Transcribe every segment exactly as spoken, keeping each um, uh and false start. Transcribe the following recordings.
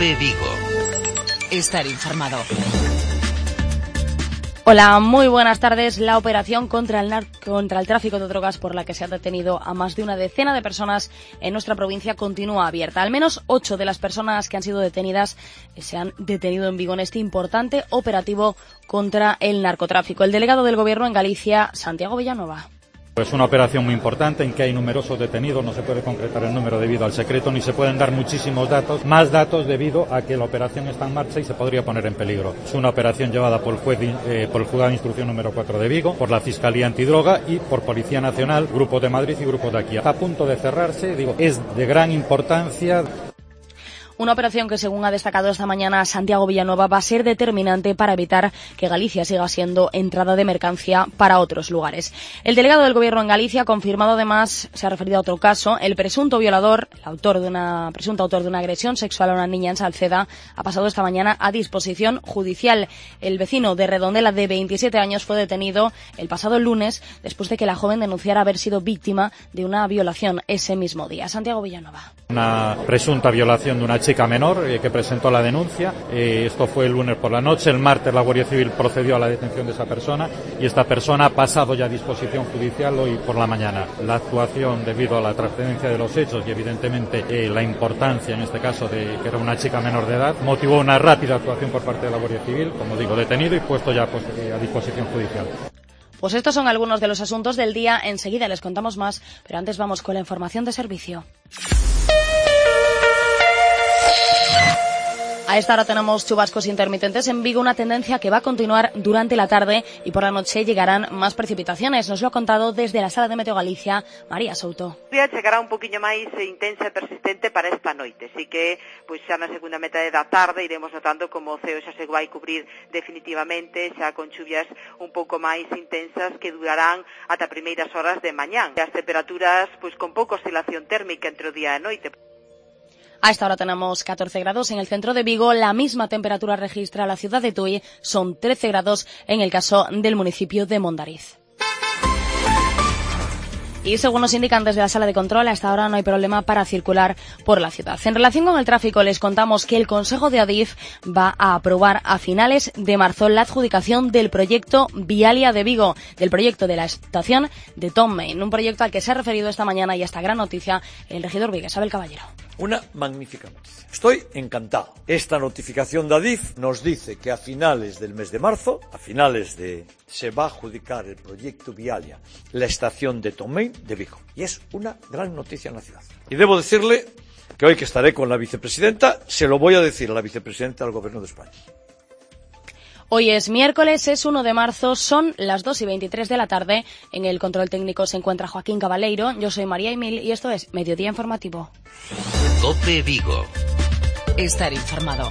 COPE Vigo. Estar informado. Hola, muy buenas tardes. La operación contra el, nar- contra el tráfico de drogas, por la que se ha detenido a más de una decena de personas en nuestra provincia, continúa abierta. Al menos ocho de las personas que han sido detenidas se han detenido en Vigo en este importante operativo contra el narcotráfico. El delegado del Gobierno en Galicia, Santiago Villanueva. Es una operación muy importante en que hay numerosos detenidos, no se puede concretar el número debido al secreto, ni se pueden dar muchísimos datos, más datos debido a que la operación está en marcha y se podría poner en peligro. Es una operación llevada por el, juez, eh, por el Juzgado de Instrucción número cuatro de Vigo, por la Fiscalía Antidroga y por Policía Nacional, grupos de Madrid y grupos de aquí. Está a punto de cerrarse, digo, es de gran importancia. Una operación que, según ha destacado esta mañana Santiago Villanueva, va a ser determinante para evitar que Galicia siga siendo entrada de mercancía para otros lugares. El delegado del Gobierno en Galicia ha confirmado, además, se ha referido a otro caso. El presunto violador, el autor de una, presunto autor de una agresión sexual a una niña en Salceda, ha pasado esta mañana a disposición judicial. El vecino de Redondela, de veintisiete años, fue detenido el pasado lunes después de que la joven denunciara haber sido víctima de una violación ese mismo día. Santiago Villanueva. Una presunta violación de una chica menor eh, que presentó la denuncia. Eh, esto fue el lunes por la noche. El martes la Guardia Civil procedió a la detención de esa persona y esta persona ha pasado ya a disposición judicial hoy por la mañana. La actuación, debido a la trascendencia de los hechos y evidentemente eh, la importancia en este caso de que era una chica menor de edad, motivó una rápida actuación por parte de la Guardia Civil, como digo, detenido y puesto ya pues, eh, a disposición judicial. Pues estos son algunos de los asuntos del día. Enseguida les contamos más, pero antes vamos con la información de servicio. A esta hora tenemos chubascos intermitentes en Vigo, una tendencia que va a continuar durante la tarde y por la noche llegarán más precipitaciones. Nos lo ha contado desde la Sala de Meteo Galicia María Souto. O día chegará un poquinho máis intensa e persistente para esta noite, así que pois xa na segunda metade da tarde iremos notando como o ceo xa se vai cubrir definitivamente, xa con chuvias un pouco máis intensas que durarán ata primeiras horas de mañán. As temperaturas pois con pouca oscilación térmica entre o día e a noite. A esta hora tenemos catorce grados en el centro de Vigo, la misma temperatura registra la ciudad de Tui, son trece grados en el caso del municipio de Mondariz. Y según nos indican desde la sala de control, hasta ahora no hay problema para circular por la ciudad. En relación con el tráfico, les contamos que el Consejo de Adif va a aprobar a finales de marzo la adjudicación del proyecto Vialia de Vigo, del proyecto de la estación de Tom Main, un proyecto al que se ha referido esta mañana y a esta gran noticia el regidor vigués, Abel Caballero. Una magnífica noticia. Estoy encantado. Esta notificación de Adif nos dice que a finales del mes de marzo, a finales de... se va a adjudicar el proyecto Vialia, la estación de Tom Main de Vigo. Y es una gran noticia en la ciudad. Y debo decirle que hoy que estaré con la vicepresidenta, se lo voy a decir a la vicepresidenta del Gobierno de España. Hoy es miércoles, es uno de marzo, son las dos y veintitrés de la tarde. En el control técnico se encuentra Joaquín Cabaleiro, yo soy María Emil y esto es Mediodía Informativo. COPE Vigo. Estar informado.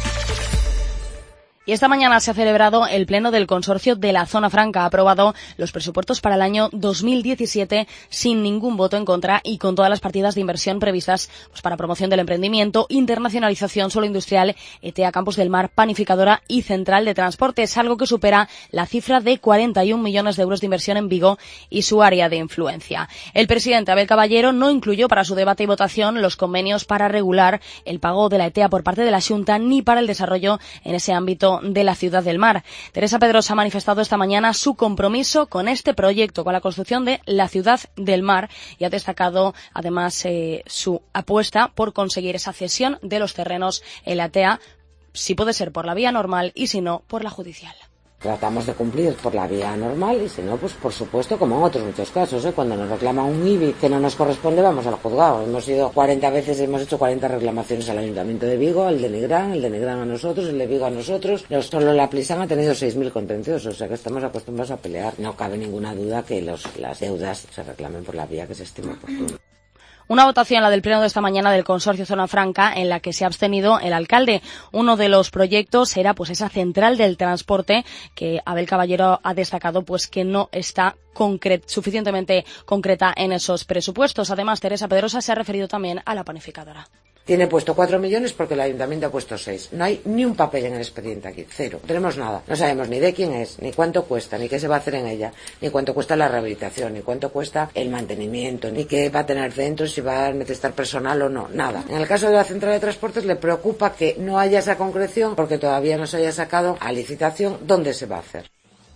Y esta mañana se ha celebrado el pleno del consorcio de la Zona Franca. Ha aprobado los presupuestos para el año dos mil diecisiete sin ningún voto en contra y con todas las partidas de inversión previstas pues, para promoción del emprendimiento, internacionalización, suelo industrial, E T E A Campos del Mar, panificadora y central de transportes, algo que supera la cifra de cuarenta y un millones de euros de inversión en Vigo y su área de influencia. El presidente Abel Caballero no incluyó para su debate y votación los convenios para regular el pago de la E T E A por parte de la Xunta ni para el desarrollo en ese ámbito de la Ciudad del Mar. Teresa Pedrosa ha manifestado esta mañana su compromiso con este proyecto, con la construcción de la Ciudad del Mar, y ha destacado además eh, su apuesta por conseguir esa cesión de los terrenos en la E T E A, si puede ser por la vía normal y si no, por la judicial. Tratamos de cumplir por la vía normal y si no, pues por supuesto, como en otros muchos casos, ¿eh? Cuando nos reclama un I B I que no nos corresponde, vamos al juzgado. Hemos ido cuarenta veces, hemos hecho cuarenta reclamaciones al Ayuntamiento de Vigo, al de Nigrán, el de Nigrán a nosotros, el de Vigo a nosotros. Solo la Plisán ha tenido seis mil contenciosos, o sea que estamos acostumbrados a pelear. No cabe ninguna duda que los, las deudas se reclamen por la vía que se estime oportuna. Una votación, la del pleno de esta mañana del Consorcio Zona Franca, en la que se ha abstenido el alcalde. Uno de los proyectos era pues esa central del transporte que Abel Caballero ha destacado pues que no está concret- suficientemente concreta en esos presupuestos. Además, Teresa Pedrosa se ha referido también a la panificadora. tiene puesto cuatro millones porque el ayuntamiento ha puesto seis. No hay ni un papel en el expediente aquí, cero. No tenemos nada. No sabemos ni de quién es, ni cuánto cuesta, ni qué se va a hacer en ella, ni cuánto cuesta la rehabilitación, ni cuánto cuesta el mantenimiento, ni qué va a tener dentro, si va a necesitar personal o no, nada. En el caso de la central de transportes le preocupa que no haya esa concreción porque todavía no se haya sacado a licitación dónde se va a hacer.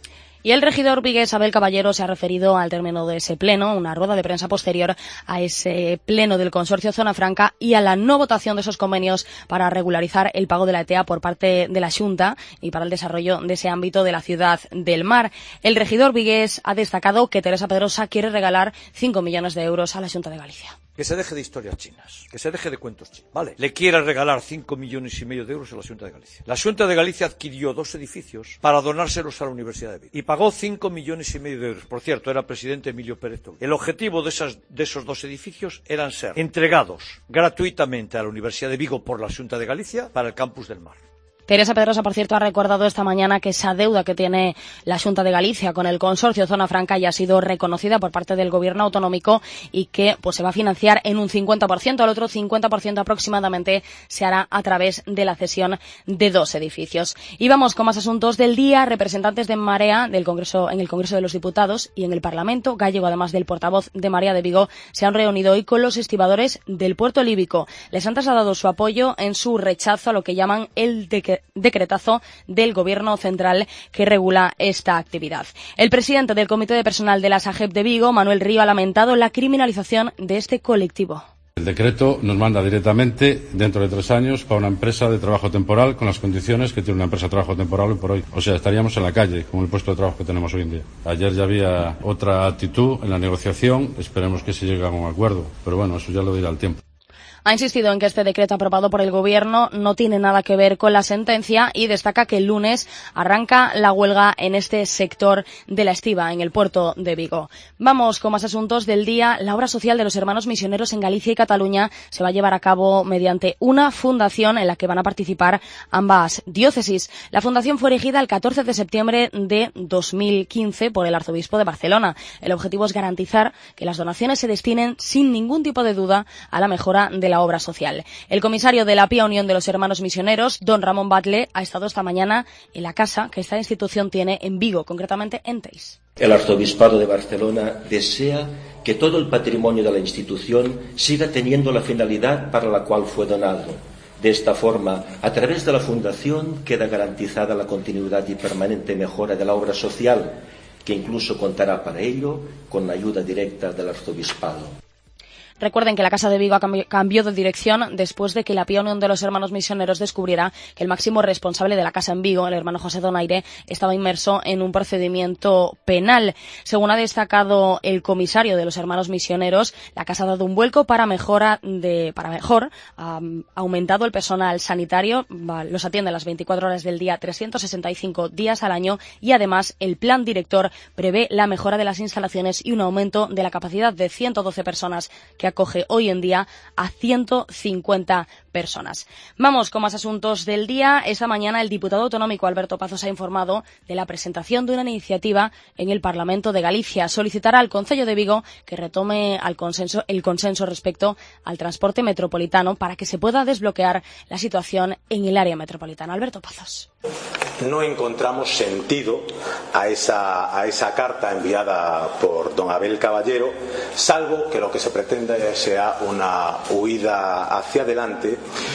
Y el regidor vigués Abel Caballero se ha referido al término de ese pleno, una rueda de prensa posterior a ese pleno del consorcio Zona Franca y a la no votación de esos convenios para regularizar el pago de la E T A por parte de la Xunta y para el desarrollo de ese ámbito de la ciudad del Mar. El regidor vigués ha destacado que Teresa Pedrosa quiere regalar cinco millones de euros a la Xunta de Galicia. Que se deje de historias chinas, que se deje de cuentos chinos, ¿vale? Le quiere regalar cinco millones y medio de euros a la Xunta de Galicia. La Xunta de Galicia adquirió dos edificios para donárselos a la Universidad de Vigo y pagó cinco millones y medio de euros. Por cierto, era presidente Emilio Pérez Toledo. El objetivo de, esas, de esos dos edificios eran ser entregados gratuitamente a la Universidad de Vigo por la Xunta de Galicia para el campus del Mar. Teresa Pedrosa, por cierto, ha recordado esta mañana que esa deuda que tiene la Xunta de Galicia con el consorcio Zona Franca ya ha sido reconocida por parte del gobierno autonómico y que pues se va a financiar en un cincuenta por ciento. El otro cincuenta por ciento aproximadamente se hará a través de la cesión de dos edificios. Y vamos con más asuntos del día. Representantes de Marea del Congreso, en el Congreso de los Diputados y en el Parlamento gallego, además del portavoz de Marea de Vigo, se han reunido hoy con los estibadores del puerto líbico. Les han trasladado su apoyo en su rechazo a lo que llaman el de decretazo del Gobierno central que regula esta actividad. El presidente del Comité de Personal de la SAGEP de Vigo, Manuel Río, ha lamentado la criminalización de este colectivo. El decreto nos manda directamente, dentro de tres años, para una empresa de trabajo temporal con las condiciones que tiene una empresa de trabajo temporal hoy por hoy. O sea, estaríamos en la calle con el puesto de trabajo que tenemos hoy en día. Ayer ya había otra actitud en la negociación, esperemos que se llegue a un acuerdo, pero bueno, eso ya lo dirá el tiempo. Ha insistido en que este decreto aprobado por el Gobierno no tiene nada que ver con la sentencia y destaca que el lunes arranca la huelga en este sector de la estiba, en el puerto de Vigo. Vamos con más asuntos del día. La obra social de los hermanos misioneros en Galicia y Cataluña se va a llevar a cabo mediante una fundación en la que van a participar ambas diócesis. La fundación fue erigida el catorce de septiembre de dos mil quince por el arzobispo de Barcelona. El objetivo es garantizar que las donaciones se destinen sin ningún tipo de duda a la mejora de la obra social. El comisario de la Pía Unión de los Hermanos Misioneros, don Ramón Batle, ha estado esta mañana en la casa que esta institución tiene en Vigo, concretamente en Teis. El Arzobispado de Barcelona desea que todo el patrimonio de la institución siga teniendo la finalidad para la cual fue donado. De esta forma, a través de la Fundación queda garantizada la continuidad y permanente mejora de la obra social, que incluso contará para ello con la ayuda directa del Arzobispado. Recuerden que la Casa de Vigo cambió de dirección después de que la Pía Unión de los Hermanos Misioneros descubriera que el máximo responsable de la casa en Vigo, el hermano José Donaire, estaba inmerso en un procedimiento penal. Según ha destacado el comisario de los Hermanos Misioneros, la casa ha dado un vuelco para mejora de, para mejor, ha aumentado el personal sanitario, los atiende las veinticuatro horas del día, trescientos sesenta y cinco días al año, y además el plan director prevé la mejora de las instalaciones y un aumento de la capacidad de ciento doce personas que acoge hoy en día a ciento cincuenta personas. Vamos con más asuntos del día. Esta mañana el diputado autonómico Alberto Pazos ha informado de la presentación de una iniciativa en el Parlamento de Galicia. Solicitará al Concello de Vigo que retome al consenso, el consenso respecto al transporte metropolitano para que se pueda desbloquear la situación en el área metropolitana. Alberto Pazos. No encontramos sentido a esa, a esa carta enviada por don Abel Caballero, salvo que lo que se pretende sea una huida hacia adelante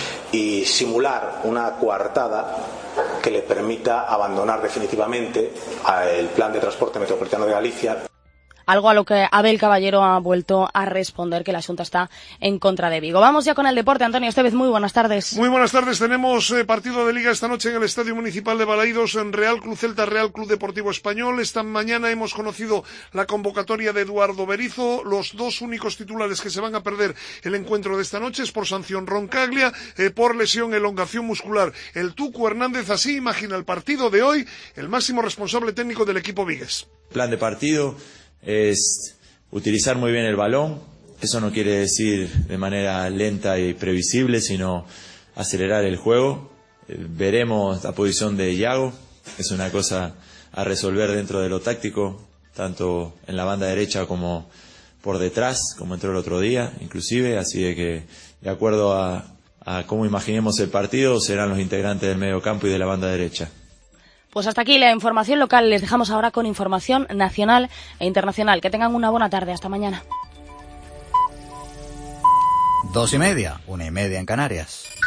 y simular una coartada que le permita abandonar definitivamente el plan de transporte metropolitano de Galicia. Algo a lo que Abel Caballero ha vuelto a responder, que la Xunta está en contra de Vigo. Vamos ya con el deporte. Antonio Estevez, muy buenas tardes. Muy buenas tardes. Tenemos eh, partido de Liga esta noche en el Estadio Municipal de Balaídos, en Real Club Celta, Real Club Deportivo Español. Esta mañana hemos conocido la convocatoria de Eduardo Berizo. Los dos únicos titulares que se van a perder el encuentro de esta noche es por sanción Roncaglia, eh, por lesión, elongación muscular. El Tucu Hernández así imagina el partido de hoy, el máximo responsable técnico del equipo vigués. Plan de partido es utilizar muy bien el balón. Eso no quiere decir de manera lenta y previsible, sino acelerar el juego. Veremos la posición de Iago. Es una cosa a resolver dentro de lo táctico, tanto en la banda derecha como por detrás, como entró el otro día, inclusive. Así de que, de acuerdo a a cómo imaginemos el partido serán los integrantes del medio campo y de la banda derecha. Pues hasta aquí la información local. Les dejamos ahora con información nacional e internacional. Que tengan una buena tarde. Hasta mañana. Dos y media, una y media en Canarias.